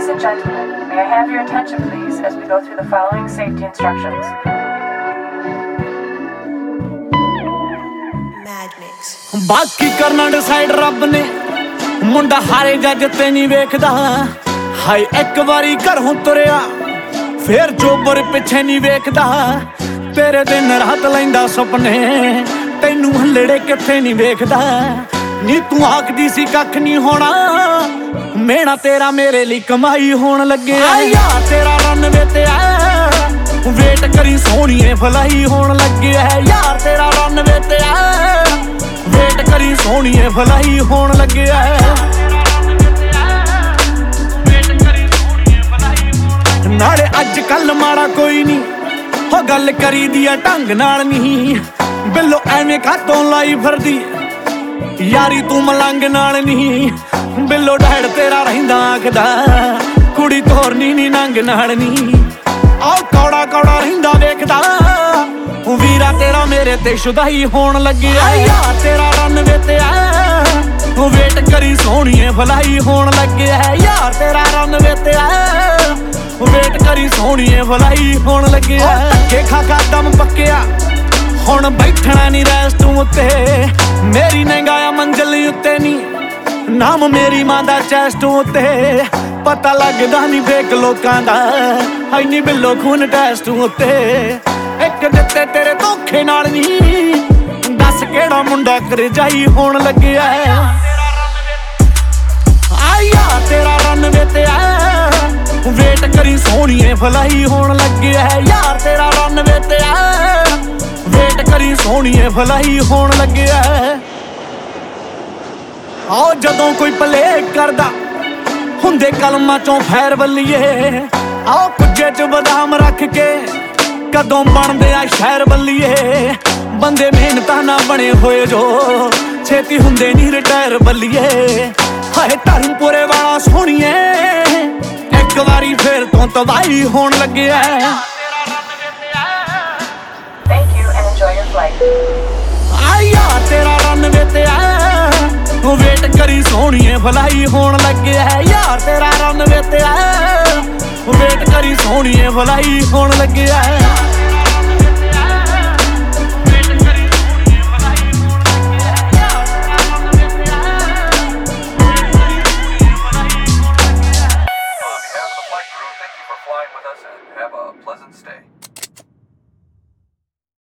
Ladies and gentlemen, may I have your attention please as we go through the following safety instructions. बाकी करना decide रब ने मुंडा हारे जज ते नहीं वेखदा हाय एक बारी घरों तुरिया फिर चोबर पिछे नहीं वेखदा तेरे दिन रात लैंदा सुपने तैनू हल्लड़े किथे नहीं वेखदा नी तू आखदी सी कख नहीं होना मेरा तेरा मेरे लिए कमाई होन लगे यार तेरा रनवे ते वेट करी सोहणीए भलाई होन लगे है यार तेरा रनवे ते वेट करी सोहणीए भलाई होन लगे नाले अज कल माड़ा कोई नहीं हो गल करी दिया ढंग नाल नहीं बिल्लो एवें खातों लाई फिरदी यारी तू मलंग नाल नहीं बिल्लो डैड तेरा रहिंदा आखदा कुड़ी तोरनी नी नंग नाल नहीं आओ कौड़ा कौड़ा रहिंदा वेखदा वीरा तेरा मेरे ते शुदाई होन लगे यार तेरा रनवे ते वेट करी सोहणीए भलाई होन लगे यार तेरा रनवे ते वेट करी सोहणीए भलाई होन लगे धक्के खा खा दम पक्किया हुण बैठना नी रेस्ट उत्ते मेरी नंगाया मंजिल उत्ते नी नाम मेरी मां दा चेस्ट उत्ते पता लगदा नी फेक लोकां दा हाय नी बिल्लो खून टेस्ट उत्ते एक दित्ते तेरे धोखे नाल नी दस केड़ा मुंडा कर जाई होन लगे आया तेरा रनवे ते वेट करी सोहणीए भलाई होन लगे यार तेरा रनवे ते वेट करी सोहणीए भलाई होन लगे आओ जदों कोई प्ले करदा हुंदे कलमां चों फैर बल्लीए आओ कुज्जे च बदाम रख के कदों बनदे आ शहर बल्लीए बंदे मेहनतां ना बने होए जो छेती हुंदे नी रिटायर बल्लीए हाय धर्मपुरे वाला सोहणीए एक वारी फिर तो तबाही होन लगे Thank you and enjoy your flight. आया तेरा रनवे ते वेट करी सोहणीए भलाई होन लगे यार तेरा रनवे ते वेट करी सोहणीए भलाई होन लगे